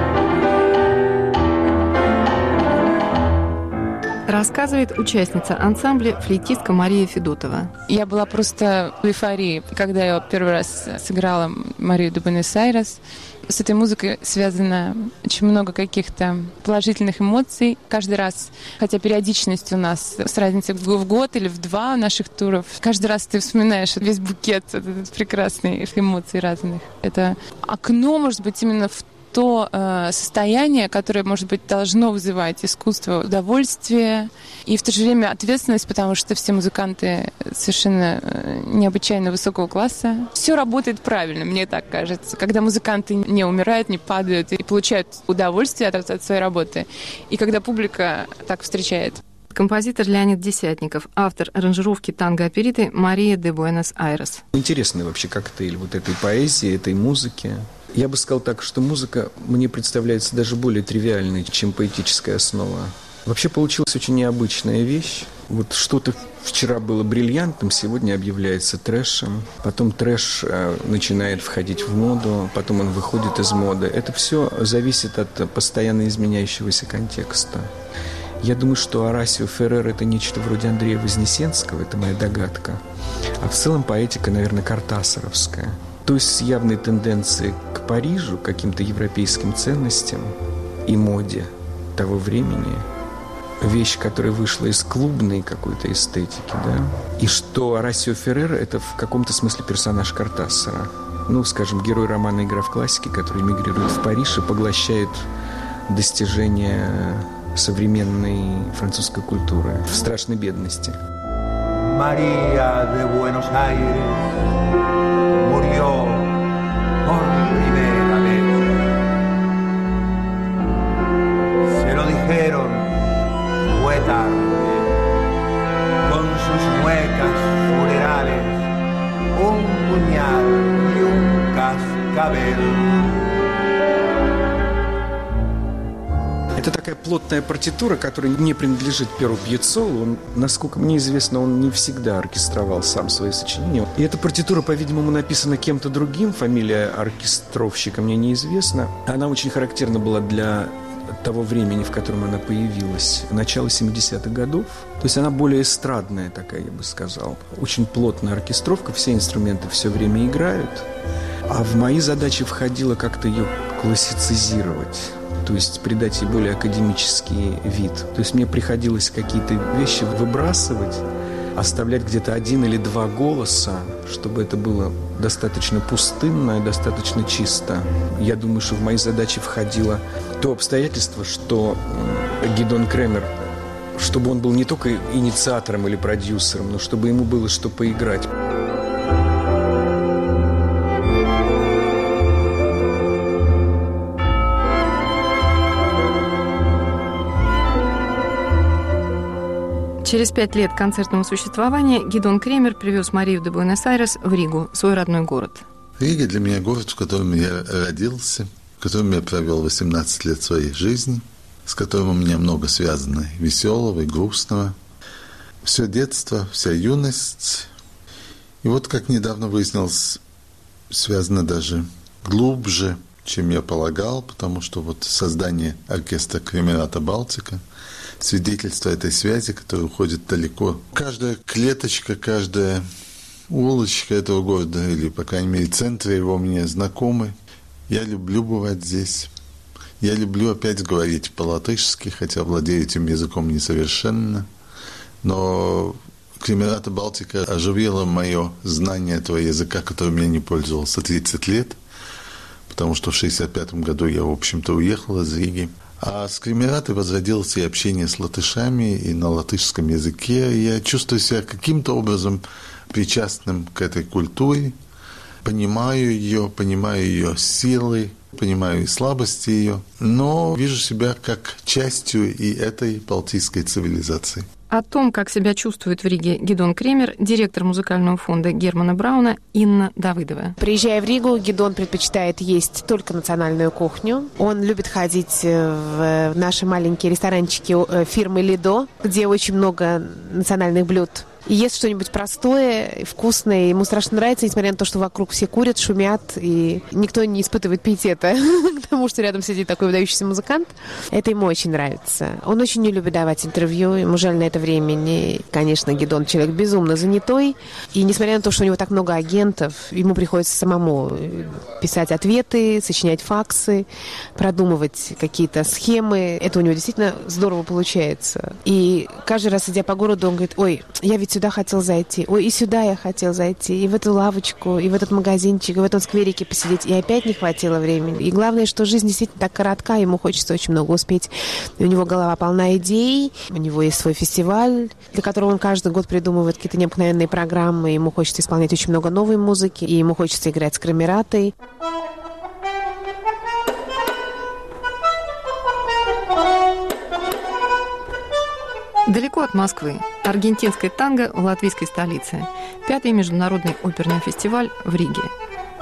Рассказывает участница ансамбля флейтистка Мария Федотова. Я была просто в эйфории, когда я первый раз сыграла Марию де Буэнос-Айрес. С этой музыкой связано очень много каких-то положительных эмоций. Каждый раз, хотя периодичность у нас с разницей в год или в два наших туров, каждый раз ты вспоминаешь весь букет прекрасных эмоций разных. Это окно, может быть, именно в то э, состояние, которое, может быть, должно вызывать искусство, удовольствие и в то же время ответственность, потому что все музыканты совершенно э, необычайно высокого класса. Все работает правильно, мне так кажется. Когда музыканты не умирают, не падают и получают удовольствие от, от своей работы, и когда публика так встречает. Композитор Леонид Десятников, автор аранжировки танго-опериты Мария де Буэнос-Айрес. Интересный вообще коктейль вот этой поэзии, этой музыки. Я бы сказал так, что музыка мне представляется даже более тривиальной, чем поэтическая основа. Вообще получилась очень необычная вещь. Вот что-то вчера было бриллиантом, сегодня объявляется трэшем. Потом трэш э, начинает входить в моду, потом он выходит из моды. Это все зависит от постоянно изменяющегося контекста. Я думаю, что Орасио Феррер – это нечто вроде Андрея Вознесенского, это моя догадка. А в целом поэтика, наверное, кортасаровская. То есть с явной тенденцией к Парижу, к каким-то европейским ценностям и моде того времени. Вещь, которая вышла из клубной какой-то эстетики, да. И что Орасио Феррер – это в каком-то смысле персонаж Кортасара. Ну, скажем, герой романа «Игра в классике», который эмигрирует в Париж и поглощает достижения современной французской культуры в страшной бедности. María de Buenos Aires murió por primera vez. Se lo dijeron, fue tarde. Con sus muecas funerales, un puñal y un cascabel. Это такая плотная партитура, которая не принадлежит Перу Пьяццолу. Он, насколько мне известно, он не всегда оркестровал сам свои сочинения. И эта партитура, по-видимому, написана кем-то другим. Фамилия оркестровщика мне неизвестна. Она очень характерна была для того времени, в котором она появилась, начало семидесятых годов. То есть она более эстрадная такая, я бы сказал. Очень плотная оркестровка, все инструменты все время играют. А в мои задачи входило как-то ее классицизировать. То есть придать ей более академический вид. То есть мне приходилось какие-то вещи выбрасывать, оставлять где-то один или два голоса, чтобы это было достаточно пустынно и достаточно чисто. Я думаю, что в мои задачи входило то обстоятельство, что Гидон Кремер, чтобы он был не только инициатором или продюсером, но чтобы ему было что поиграть. Через пять лет концертного существования Гидон Кремер привез Марию де Буэнос-Айрес в Ригу, свой родной город. Рига для меня город, в котором я родился, в котором я провел восемнадцать лет своей жизни, с которым у меня много связано веселого и грустного. Все детство, вся юность. И вот, как недавно выяснилось, связано даже глубже, чем я полагал, потому что вот создание оркестра Кремерата Балтика – свидетельство этой связи, которая уходит далеко. Каждая клеточка, каждая улочка этого города, или, по крайней мере, центр его мне знакомы. Я люблю бывать здесь. Я люблю опять говорить по-латышски, хотя владею этим языком несовершенно. Но Кремерата Балтика оживила мое знание этого языка, которым я не пользовался тридцать лет, потому что в шестьдесят пятом году я, в общем-то, уехал из Риги. А с Кремератой возродилось и общение с латышами, и на латышском языке. Я чувствую себя каким-то образом причастным к этой культуре, понимаю ее, понимаю ее силы, понимаю и слабости ее, но вижу себя как частью и этой балтийской цивилизации. О том, как себя чувствует в Риге Гидон Кремер, директор музыкального фонда Германа Брауна Инна Давыдова. Приезжая в Ригу, Гидон предпочитает есть только национальную кухню. Он любит ходить в наши маленькие ресторанчики фирмы Лидо, где очень много национальных блюд. И ест что-нибудь простое, вкусное. Ему страшно нравится, несмотря на то, что вокруг все курят, шумят, и никто не испытывает пиетета к тому, что рядом сидит такой выдающийся музыкант. Это ему очень нравится. Он очень не любит давать интервью, ему жаль на это времени. Конечно, Гидон человек безумно занятой, и несмотря на то, что у него так много агентов, ему приходится самому писать ответы, сочинять факсы, продумывать какие-то схемы. Это у него действительно здорово получается. И каждый раз, идя по городу, он говорит: ой, я ведь сюда хотел зайти, ой, и сюда я хотел зайти, и в эту лавочку, и в этот магазинчик, и в этом скверике посидеть, и опять не хватило времени. И главное, что жизнь действительно так коротка, ему хочется очень много успеть. И у него голова полна идей, у него есть свой фестиваль, для которого он каждый год придумывает какие-то необыкновенные программы, ему хочется исполнять очень много новой музыки, и ему хочется играть с Кремератой. Далеко от Москвы. Аргентинское танго в латвийской столице. Пятый международный оперный фестиваль в Риге.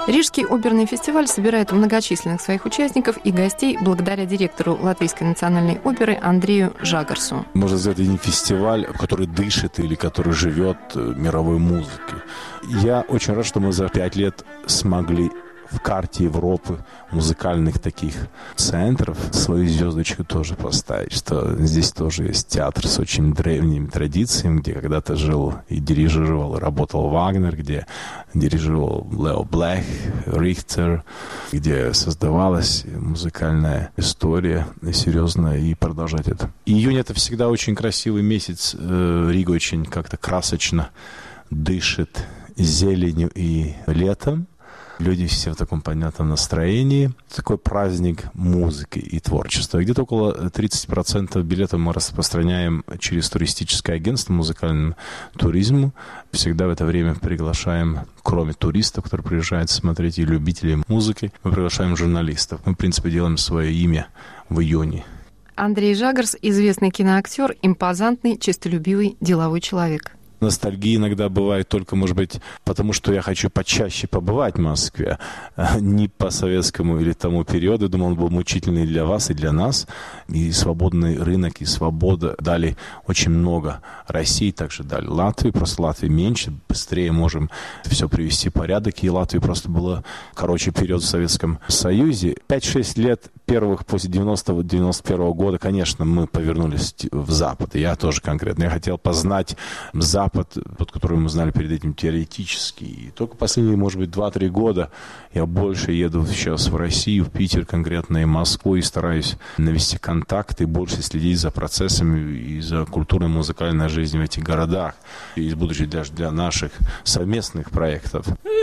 Рижский оперный фестиваль собирает многочисленных своих участников и гостей благодаря директору Латвийской национальной оперы Андрею Жагарсу. Можно сказать, это не фестиваль, который дышит или который живет мировой музыкой. Я очень рад, что мы за пять лет смогли в карте Европы музыкальных таких центров свою звездочку тоже поставить, что здесь тоже есть театр с очень древними традициями, где когда-то жил и дирижировал, и работал Вагнер, где дирижировал Лео Блэх, Рихтер, где создавалась музыкальная история серьезная, и продолжать это. Июнь — это всегда очень красивый месяц. Рига очень как-то красочно дышит зеленью и летом. Люди все в таком понятном настроении. Такой праздник музыки и творчества. Где-то около тридцать процентов билетов мы распространяем через туристическое агентство музыкальному туризму. Всегда в это время приглашаем, кроме туристов, которые приезжают смотреть, и любителей музыки, мы приглашаем журналистов. Мы, в принципе, делаем свое имя в июне. Андрей Жагарс – известный киноактер, импозантный, честолюбивый, деловой человек. Ностальгия иногда бывает только, может быть, потому что я хочу почаще побывать в Москве. Не по советскому или тому периоду. Думаю, он был мучительный для вас и для нас. И свободный рынок, и свобода дали очень много. России также дали Латвии. Просто Латвии меньше, быстрее можем все привести в порядок. И Латвии просто было короче период в Советском Союзе. пять-шесть лет первых после девяностого - девяносто первого года, конечно, мы повернулись в Запад. И я тоже конкретно. Я хотел познать Запад, под которым мы знали перед этим теоретически. И только последние, может быть, два-три года я больше еду сейчас в Россию, в Питер конкретно, и в Москву, и стараюсь навести контакты, и больше следить за процессами и за культурной музыкальной жизнью в этих городах, и будучи даже для наших совместных проектов.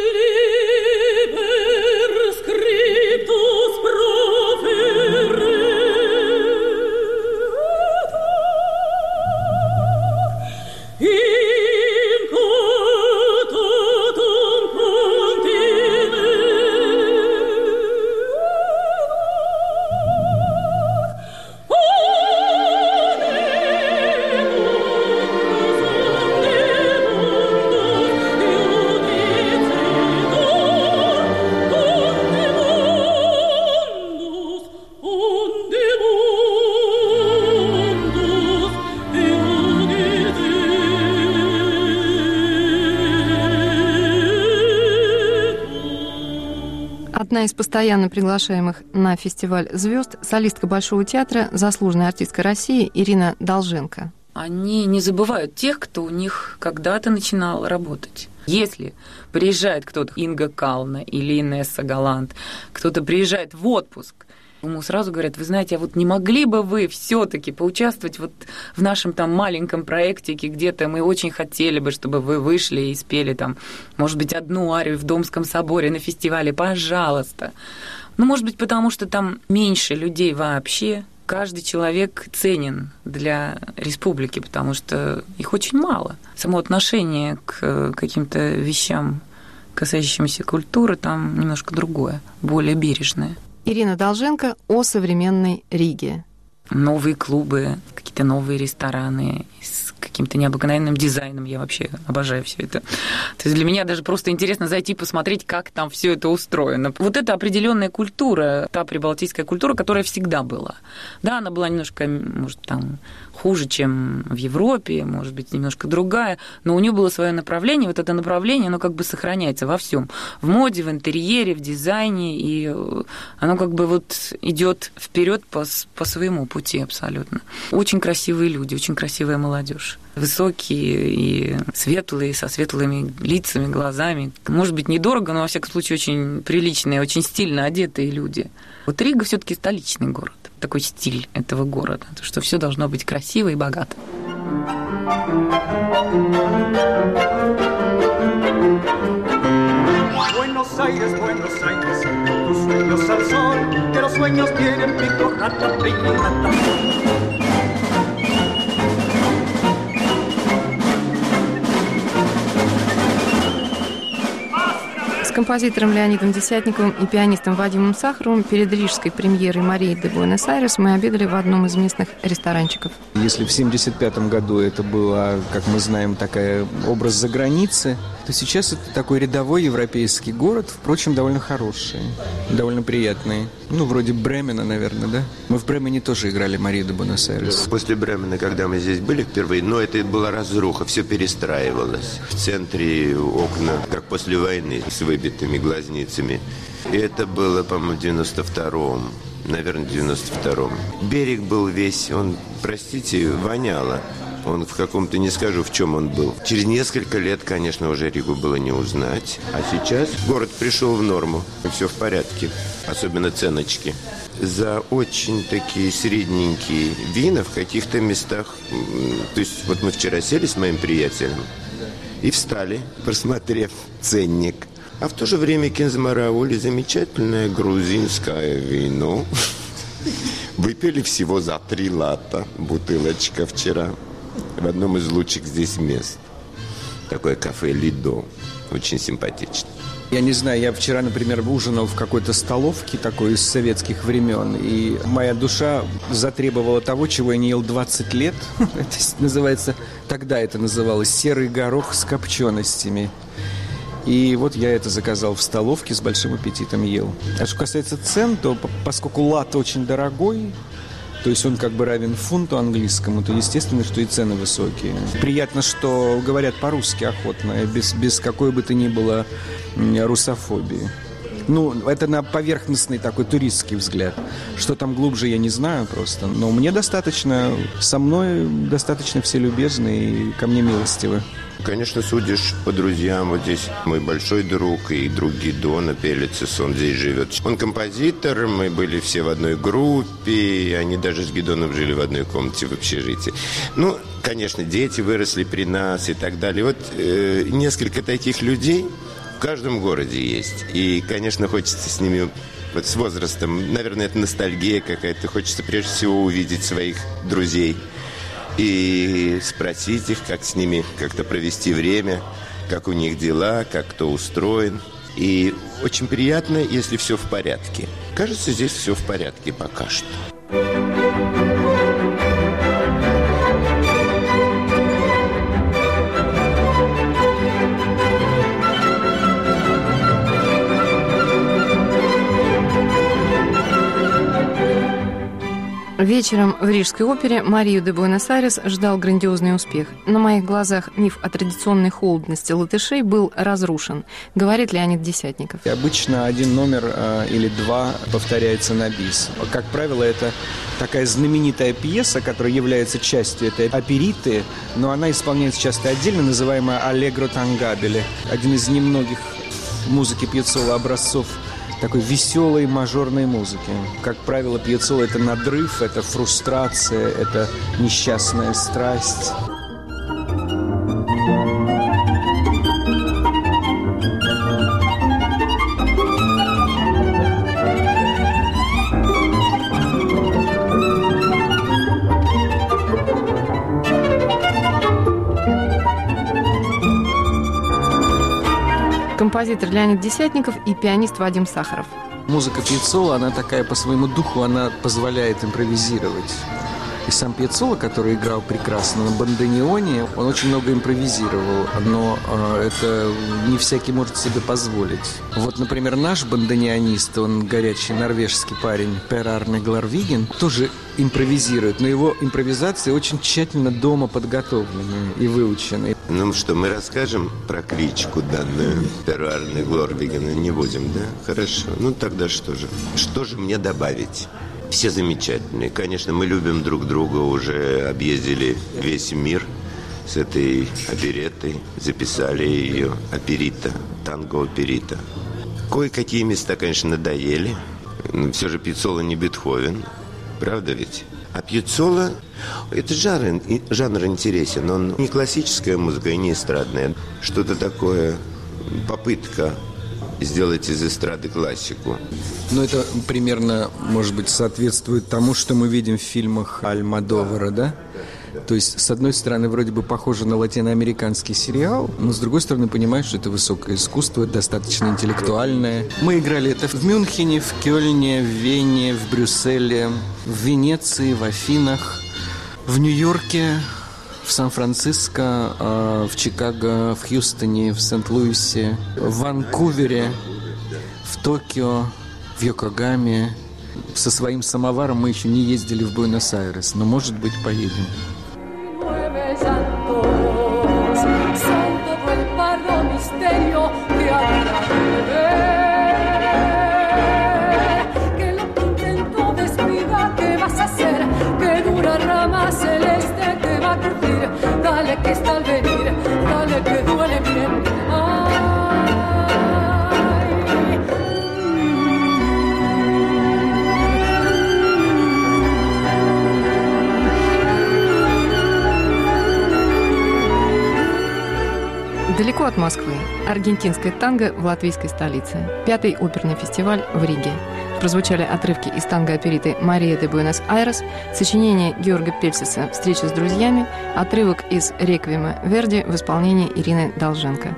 Одна из постоянно приглашаемых на фестиваль звезд, солистка Большого театра, заслуженная артистка России Ирина Долженко. Они не забывают тех, кто у них когда-то начинал работать. Если приезжает кто-то, Инга Кална или Инесса Галант, кто-то приезжает в отпуск, ему сразу говорят: вы знаете, а вот не могли бы вы все-таки поучаствовать вот в нашем там маленьком проектике где-то, мы очень хотели бы, чтобы вы вышли и спели там, может быть, одну арию в Домском соборе на фестивале, пожалуйста. Ну, может быть, потому что там меньше людей вообще. Каждый человек ценен для республики, потому что их очень мало. Само отношение к каким-то вещам, касающимся культуры, там немножко другое, более бережное. Ирина Долженко о современной Риге. Новые клубы, какие-то новые рестораны с каким-то необыкновенным дизайном. Я вообще обожаю все это. То есть для меня даже просто интересно зайти посмотреть, как там все это устроено. Вот это определенная культура, та прибалтийская культура, которая всегда была. Да, она была немножко, может, там хуже, чем в Европе, может быть, немножко другая, но у нее было свое направление. Вот это направление, оно как бы сохраняется во всем: в моде, в интерьере, в дизайне, и оно как бы вот идет вперед по, по своему пути абсолютно. Очень красивые люди, очень красивая молодежь. Высокие и светлые, со светлыми лицами, глазами. Может быть, недорого, но, во всяком случае, очень приличные, очень стильно одетые люди. Вот Рига все-таки столичный город. Такой стиль этого города, что все должно быть красиво и богато. Buenos Aires, Buenos Aires, tus sueños al sol, que los sueños tienen pico, rata, pico, rata. композитором Леонидом Десятниковым и пианистом Вадимом Сахаровым перед рижской премьерой «Марии де Буэнос-Айрес» мы обедали в одном из местных ресторанчиков. Если в семьдесят пятом году это была, как мы знаем, такая образ за границы, то сейчас это такой рядовой европейский город, впрочем, довольно хороший, довольно приятный. Ну, вроде Бремена, наверное, да? Мы в Бремене тоже играли «Марию де Буэнос-Айрес». После Бремена, когда мы здесь были впервые, но это была разруха, все перестраивалось. В центре окна, как после войны, с выбитыми глазницами. И это было, по-моему, в девяносто втором, наверное, в девяносто втором. Берег был весь, он, простите, воняло. Он в каком-то, не скажу, в чем он был. Через несколько лет, конечно, уже Ригу было не узнать. А сейчас город пришел в норму, и все в порядке. Особенно ценочки. За очень такие средненькие вина в каких-то местах. То есть вот мы вчера сели с моим приятелем и встали, просмотрев ценник. А в то же время Кинзмараули замечательное грузинское вино. Выпили всего за три лата бутылочка вчера. В одном из лучших здесь мест. Такое кафе «Лидо». Очень симпатично. Я не знаю, я вчера, например, ужинал в какой-то столовке такой из советских времен, и моя душа затребовала того, чего я не ел двадцать лет. Это называется, тогда это называлось «серый горох с копченостями». И вот я это заказал в столовке, с большим аппетитом ел. А что касается цен, то поскольку лат очень дорогой, то есть он как бы равен фунту английскому, то естественно, что и цены высокие. Приятно, что говорят по-русски охотно, без, без какой бы то ни было русофобии. Ну, это на поверхностный такой туристский взгляд. Что там глубже, я не знаю просто. Но мне достаточно, со мной достаточно все любезны и ко мне милостивы. Конечно, судишь по друзьям. Вот здесь мой большой друг и друг Гидона Пелицис, он здесь живет. Он композитор, мы были все в одной группе, они даже с Гидоном жили в одной комнате в общежитии. Ну, конечно, дети выросли при нас и так далее. Вот э, несколько таких людей в каждом городе есть. И, конечно, хочется с ними... Вот с возрастом, наверное, это ностальгия какая-то. Хочется прежде всего увидеть своих друзей и спросить их, как с ними как-то провести время, как у них дела, как кто устроен. И очень приятно, если все в порядке. Кажется, здесь все в порядке пока что. Вечером в Рижской опере Марию де Буэнос-Айрес ждал грандиозный успех. На моих глазах миф о традиционной холодности латышей был разрушен, говорит Леонид Десятников. И обычно один номер э, или два повторяется на бис. Как правило, это такая знаменитая пьеса, которая является частью этой опериты, но она исполняется часто отдельно, называемая «Аллегро тангабеле». Один из немногих в музыке Пьяццолы образцов такой веселой мажорной музыки. Как правило, Пьяццола — это надрыв, это фрустрация, это несчастная страсть. Композитор Леонид Десятников и пианист Вадим Сахаров. Музыка Пьяццолы, она такая по своему духу, она позволяет импровизировать. И сам Пьяццола, который играл прекрасно на бандонеоне, он очень много импровизировал, но э, это не всякий может себе позволить. Вот, например, наш бандонеонист, он горячий норвежский парень, Пер Арне Гларвиген, тоже импровизирует, но его импровизации очень тщательно дома подготовлены и выучены. Ну что, мы расскажем про кличку данную Перу Арне Гларвигена? Не будем, да? Хорошо. Ну тогда что же? Что же мне добавить? Все замечательные. Конечно, мы любим друг друга, уже объездили весь мир с этой опереттой, записали ее оперита, танго-оперита. Кое-какие места, конечно, надоели. Все же Пьяццола не Бетховен, правда ведь? А Пьяццола – это жанр, жанр интересен, он не классическая музыка и не эстрадная. Что-то такое, попытка сделать из эстрады классику. Ну, это примерно, может быть, соответствует тому, что мы видим в фильмах Альмодовара, да? То есть, с одной стороны, вроде бы похоже на латиноамериканский сериал, но с другой стороны, понимаешь, что это высокое искусство, достаточно интеллектуальное. Мы играли это в Мюнхене, в Кёльне, в Вене, в Брюсселе, в Венеции, в Афинах, в Нью-Йорке, в Сан-Франциско, в Чикаго, в Хьюстоне, в Сент-Луисе, в Ванкувере, в Токио, в Йокогаме. Со своим самоваром мы еще не ездили в Буэнос-Айрес, но, может быть, поедем. Далеко от Москвы. Аргентинское танго в латвийской столице. Пятый оперный фестиваль в Риге. Прозвучали отрывки из танго-опериты «Мария де Буэнос-Айрес», сочинение Георга Пельсиса «Встреча с друзьями», отрывок из «Реквиема» Верди в исполнении Ирины Долженко.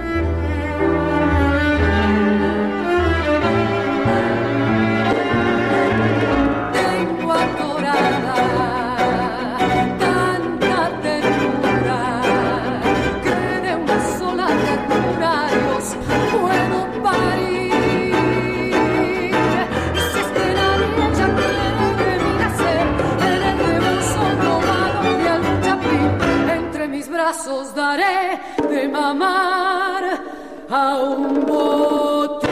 Daré de mamar a un botín.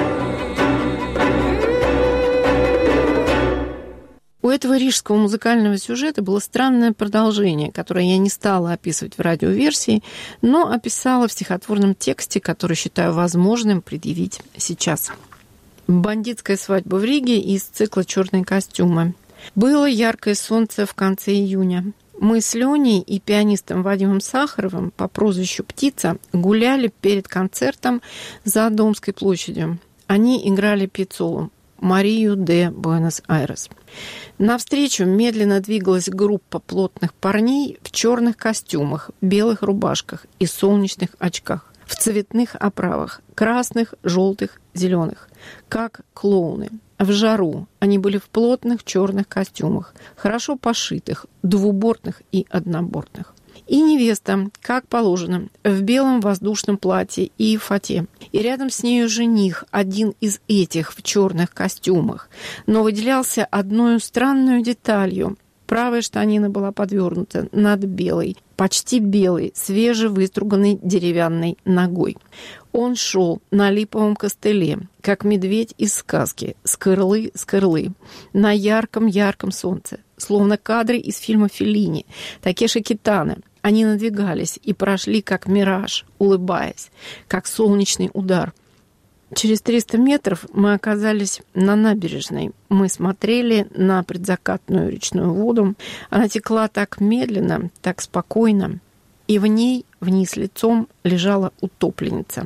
У этого рижского музыкального сюжета было странное продолжение, которое я не стала описывать в радиоверсии, но описала в стихотворном тексте, который считаю возможным предъявить сейчас. «Бандитская свадьба в Риге» из цикла «Черные костюмы». Было яркое солнце в конце июня. Мы с Леней и пианистом Вадимом Сахаровым по прозвищу «Птица» гуляли перед концертом за Домской площадью. Они играли пьеццолу «Марию де Буэнос-Айрес». Навстречу медленно двигалась группа плотных парней в черных костюмах, белых рубашках и солнечных очках, в цветных оправах – красных, желтых, зеленых, как клоуны. В жару они были в плотных черных костюмах, хорошо пошитых, двубортных и однобортных. И невеста, как положено, в белом воздушном платье и фате. И рядом с нею жених, один из этих в черных костюмах, но выделялся одной странной деталью. Правая штанина была подвернута над белой, почти белой, свежевыструганной деревянной ногой. Он шел на липовом костыле, как медведь из сказки, с кырлы с кырлы, на ярком-ярком солнце, словно кадры из фильма Феллини, Такеши Китано. Они надвигались и прошли, как мираж, улыбаясь, как солнечный удар. Через триста метров мы оказались на набережной. Мы смотрели на предзакатную речную воду. Она текла так медленно, так спокойно. И в ней, вниз лицом, лежала утопленница.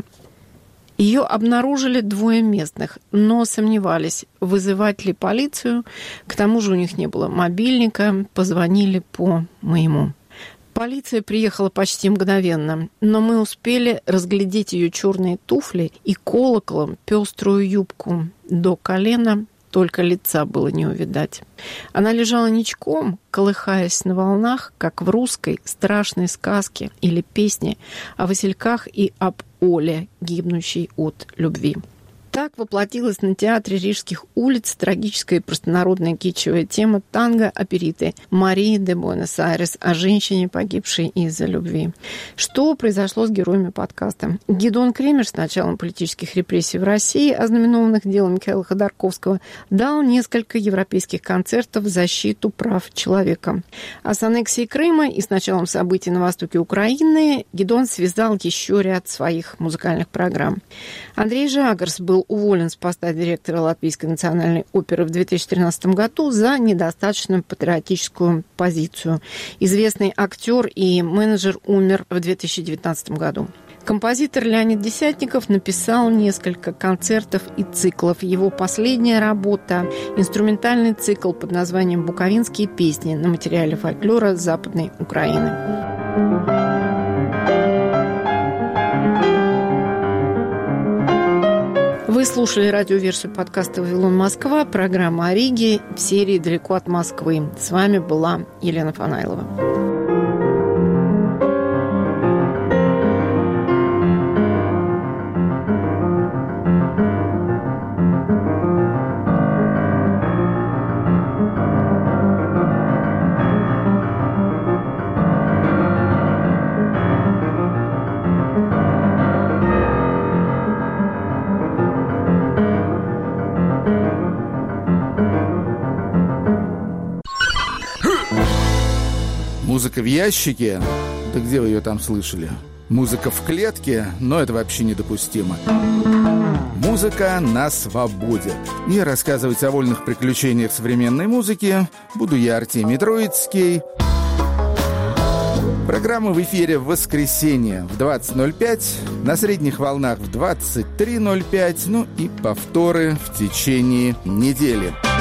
Ее обнаружили двое местных, но сомневались, вызывать ли полицию. К тому же у них не было мобильника, позвонили по моему. Полиция приехала почти мгновенно, но мы успели разглядеть ее черные туфли и колоколом пеструю юбку до колена, только лица было не увидать. Она лежала ничком, колыхаясь на волнах, как в русской страшной сказке или песне о васильках и об Оле, гибнущей от любви. Так воплотилась на театре Рижских улиц трагическая и простонародная китчевая тема танго-опериты «Марии де Буэнос-Айрес» о женщине, погибшей из-за любви. Что произошло с героями подкаста? Гидеон Кремер с началом политических репрессий в России, ознаменованных делом Михаила Ходорковского, дал несколько европейских концертов в защиту прав человека. А с аннексией Крыма и с началом событий на востоке Украины Гидеон связал еще ряд своих музыкальных программ. Андрей Жагарс был уволен с поста директора Латвийской национальной оперы в две тысячи тринадцатом году за недостаточную патриотическую позицию. Известный актер и менеджер умер в две тысячи девятнадцатом году. Композитор Леонид Десятников написал несколько концертов и циклов. Его последняя работа – инструментальный цикл под названием «Буковинские песни» на материале фольклора Западной Украины. Вы слушали радиоверсию подкаста «Вавилон Москва», программа о Риге в серии «Далеко от Москвы». С вами была Елена Фанайлова. Музыка в ящике? Да где вы ее там слышали? Музыка в клетке? Но это вообще недопустимо. Музыка на свободе. И рассказывать о вольных приключениях современной музыки буду я, Артемий Троицкий. Программа в эфире в воскресенье в двадцать ноль пять, на средних волнах в двадцать три ноль пять, ну и повторы в течение недели.